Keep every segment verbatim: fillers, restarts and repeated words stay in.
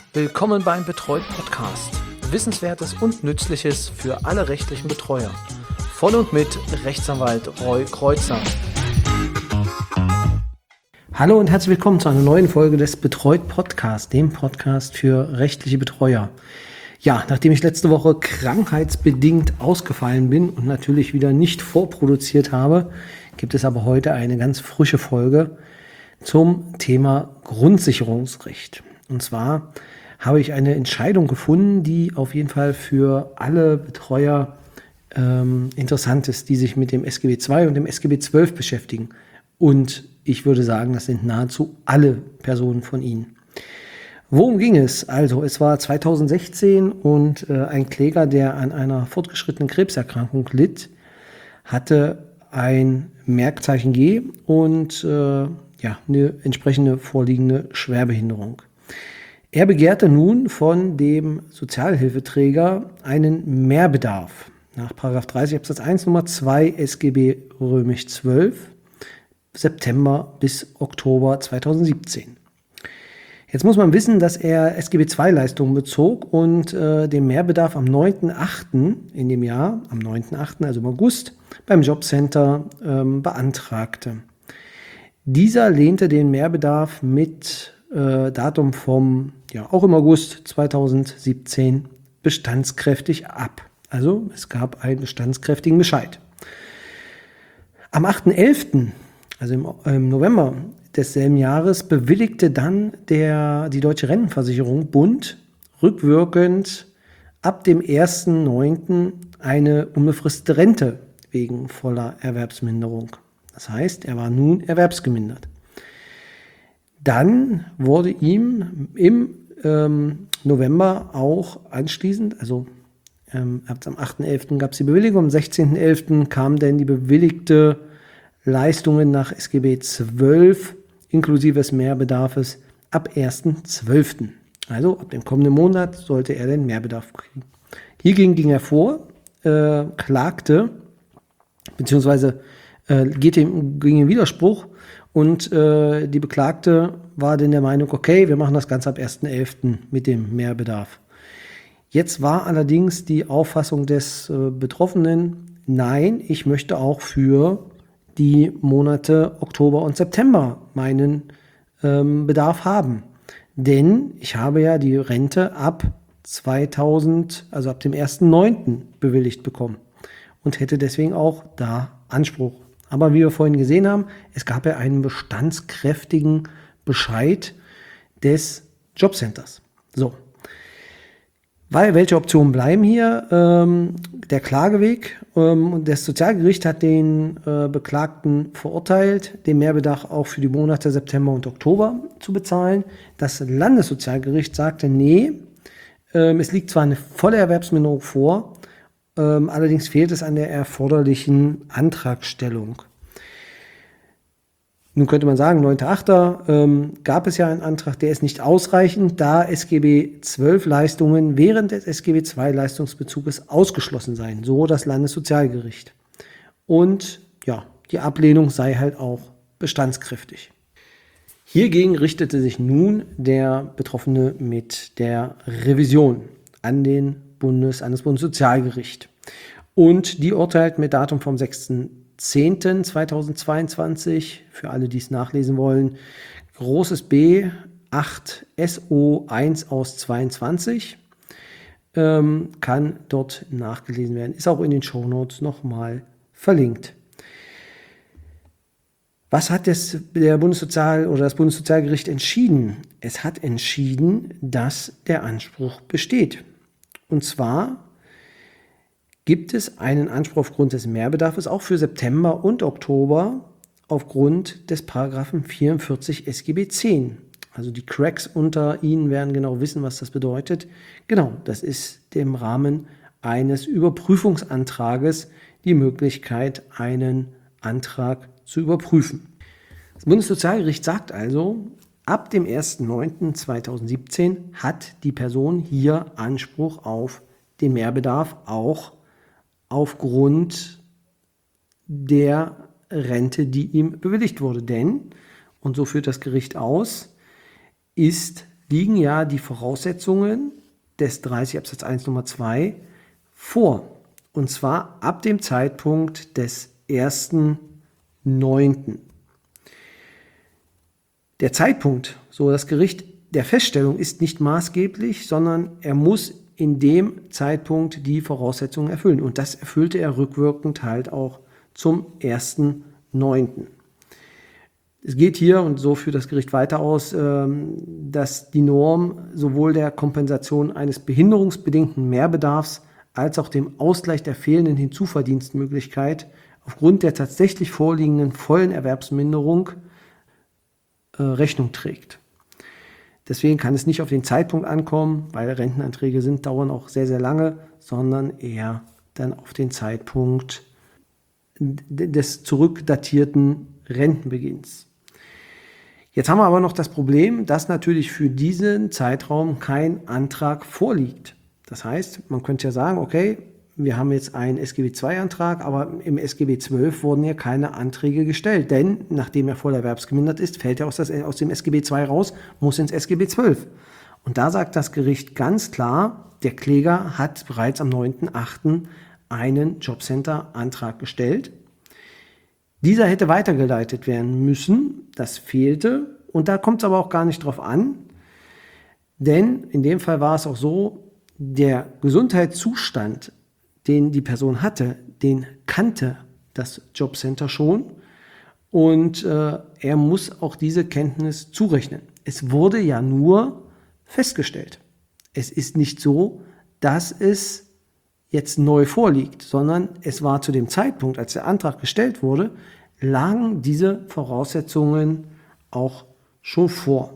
Willkommen beim Betreut Podcast. Wissenswertes und Nützliches für alle rechtlichen Betreuer. Von und mit Rechtsanwalt Roy Kreuzer. Hallo und herzlich willkommen zu einer neuen Folge des Betreut Podcast, dem Podcast für rechtliche Betreuer. Ja, nachdem ich letzte Woche krankheitsbedingt ausgefallen bin und natürlich wieder nicht vorproduziert habe, gibt es aber heute eine ganz frische Folge zum Thema Grundsicherungsrecht. Und zwar habe ich eine Entscheidung gefunden, die auf jeden Fall für alle Betreuer ähm, interessant ist, die sich mit dem S G B zwei und dem S G B zwölf beschäftigen. Und ich würde sagen, das sind nahezu alle Personen von Ihnen. Worum ging es? Also, es war zweitausendsechzehn und äh, ein Kläger, der an einer fortgeschrittenen Krebserkrankung litt, hatte ein Merkzeichen G und äh, ja, eine entsprechende vorliegende Schwerbehinderung. Er begehrte nun von dem Sozialhilfeträger einen Mehrbedarf nach Paragraph dreißig Absatz eins Nummer zwei S G B römisch zwölf, September bis Oktober zweitausendsiebzehn. Jetzt muss man wissen, dass er S G B zwei Leistungen bezog und äh, den Mehrbedarf am neunten achten in dem Jahr, am neunten achten also im August, beim Jobcenter ähm, beantragte. Dieser lehnte den Mehrbedarf mit äh, Datum vom, ja, auch im August zweitausendsiebzehn bestandskräftig ab. Also es gab einen bestandskräftigen Bescheid. Am achten elften, also im, im November desselben Jahres, bewilligte dann der, die Deutsche Rentenversicherung Bund rückwirkend ab dem ersten neunten eine unbefristete Rente wegen voller Erwerbsminderung. Das heißt, er war nun erwerbsgemindert. Dann wurde ihm im ähm, November auch anschließend, also ähm, am achten elften gab es die Bewilligung, am sechzehnten elften kam dann die bewilligte Leistungen nach S G B zwölf inklusive des Mehrbedarfes ab ersten zwölften. Also ab dem kommenden Monat sollte er den Mehrbedarf kriegen. Hiergegen ging er vor, äh, klagte, beziehungsweise äh, geht ihm, ging in Widerspruch und äh, die Beklagte war dann der Meinung, okay, wir machen das Ganze ab ersten elften mit dem Mehrbedarf. Jetzt war allerdings die Auffassung des äh, Betroffenen, nein, ich möchte auch für die Monate Oktober und September meinen ähm, Bedarf haben. Denn ich habe ja die Rente ab zweitausend, also ab dem ersten neunten bewilligt bekommen und hätte deswegen auch da Anspruch. Aber wie wir vorhin gesehen haben, es gab ja einen bestandskräftigen Bescheid des Jobcenters. So. Weil, welche Optionen bleiben hier? Ähm, der Klageweg. Ähm, das Sozialgericht hat den äh, Beklagten verurteilt, den Mehrbedarf auch für die Monate September und Oktober zu bezahlen. Das Landessozialgericht sagte, nee, ähm, es liegt zwar eine volle Erwerbsminderung vor, ähm, allerdings fehlt es an der erforderlichen Antragstellung. Nun könnte man sagen, neunten achten ähm, gab es ja einen Antrag, der ist nicht ausreichend, da S G B zwölf Leistungen während des S G B zwei Leistungsbezuges ausgeschlossen seien, so das Landessozialgericht. Und ja, die Ablehnung sei halt auch bestandskräftig. Hiergegen richtete sich nun der Betroffene mit der Revision an den Bundes, an das Bundessozialgericht. Und die urteilt mit Datum vom sechsten zehnten zweitausendzweiundzwanzig, für alle, die es nachlesen wollen, großes B acht S O eins aus zweiundzwanzig, ähm, kann dort nachgelesen werden. Ist auch in den Shownotes nochmal verlinkt. Was hat das, der Bundessozial- oder das Bundessozialgericht entschieden? Es hat entschieden, dass der Anspruch besteht. Und zwar gibt es einen Anspruch aufgrund des Mehrbedarfs auch für September und Oktober aufgrund des Paragraphen vierundvierzig S G B zehn. Also die Cracks unter Ihnen werden genau wissen, was das bedeutet. Genau, das ist im Rahmen eines Überprüfungsantrages die Möglichkeit, einen Antrag zu überprüfen. Das Bundessozialgericht sagt also, ab dem ersten neunten zweitausendsiebzehn hat die Person hier Anspruch auf den Mehrbedarf, auch aufgrund der Rente, die ihm bewilligt wurde. Denn, und so führt das Gericht aus, ist liegen ja die Voraussetzungen des dreißig Absatz eins Nummer zwei vor. Und zwar ab dem Zeitpunkt des ersten neunten Der Zeitpunkt, so das Gericht, der Feststellung ist nicht maßgeblich, sondern er muss in dem Zeitpunkt die Voraussetzungen erfüllen. Und das erfüllte er rückwirkend halt auch zum ersten neunten Es geht hier, und so führt das Gericht weiter aus, dass die Norm sowohl der Kompensation eines behinderungsbedingten Mehrbedarfs als auch dem Ausgleich der fehlenden Hinzuverdienstmöglichkeit aufgrund der tatsächlich vorliegenden vollen Erwerbsminderung äh, Rechnung trägt. Deswegen kann es nicht auf den Zeitpunkt ankommen, weil Rentenanträge sind, dauern auch sehr, sehr lange, sondern eher dann auf den Zeitpunkt des zurückdatierten Rentenbeginns. Jetzt haben wir aber noch das Problem, dass natürlich für diesen Zeitraum kein Antrag vorliegt. Das heißt, man könnte ja sagen, okay, wir haben jetzt einen S G B zwei Antrag, aber im S G B zwölf wurden ja keine Anträge gestellt, denn nachdem er voll erwerbsgemindert ist, fällt er aus, das, aus dem S G B zwei raus, muss ins S G B zwölf. Und da sagt das Gericht ganz klar, der Kläger hat bereits am neunten achten einen Jobcenter-Antrag gestellt. Dieser hätte weitergeleitet werden müssen, das fehlte, und da kommt es aber auch gar nicht drauf an, denn in dem Fall war es auch so, der Gesundheitszustand, den die Person hatte, den kannte das Jobcenter schon, und äh, er muss auch diese Kenntnis zurechnen. Es wurde ja nur festgestellt. Es ist nicht so, dass es jetzt neu vorliegt, sondern es war zu dem Zeitpunkt, als der Antrag gestellt wurde, lagen diese Voraussetzungen auch schon vor.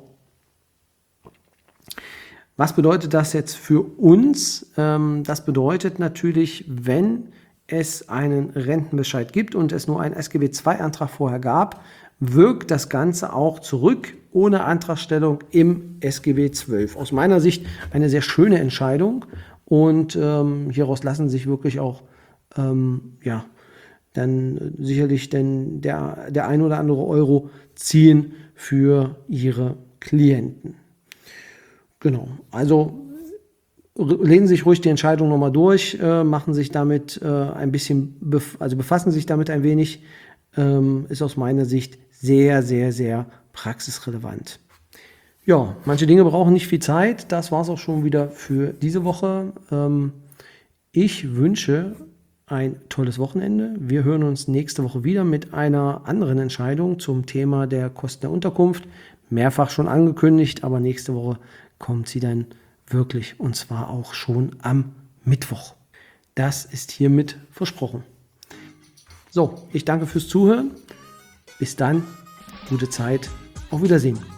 Was bedeutet das jetzt für uns? Das bedeutet natürlich, wenn es einen Rentenbescheid gibt und es nur einen S G B zwei Antrag vorher gab, wirkt das Ganze auch zurück ohne Antragstellung im S G B zwölf. Aus meiner Sicht eine sehr schöne Entscheidung, und ähm, hieraus lassen sich wirklich auch ähm, ja, dann sicherlich denn der, der ein oder andere Euro ziehen für Ihre Klienten. Genau, also lesen Sie sich ruhig die Entscheidung nochmal durch, äh, machen sich damit äh, ein bisschen, bef- also befassen sich damit ein wenig, ähm, ist aus meiner Sicht sehr, sehr, sehr praxisrelevant. Ja, manche Dinge brauchen nicht viel Zeit, das war es auch schon wieder für diese Woche. Ähm, ich wünsche ein tolles Wochenende. Wir hören uns nächste Woche wieder mit einer anderen Entscheidung zum Thema der Kosten der Unterkunft. Mehrfach schon angekündigt, aber nächste Woche kommt sie dann wirklich, und zwar auch schon am Mittwoch. Das ist hiermit versprochen. So, ich danke fürs Zuhören. Bis dann, gute Zeit, auf Wiedersehen.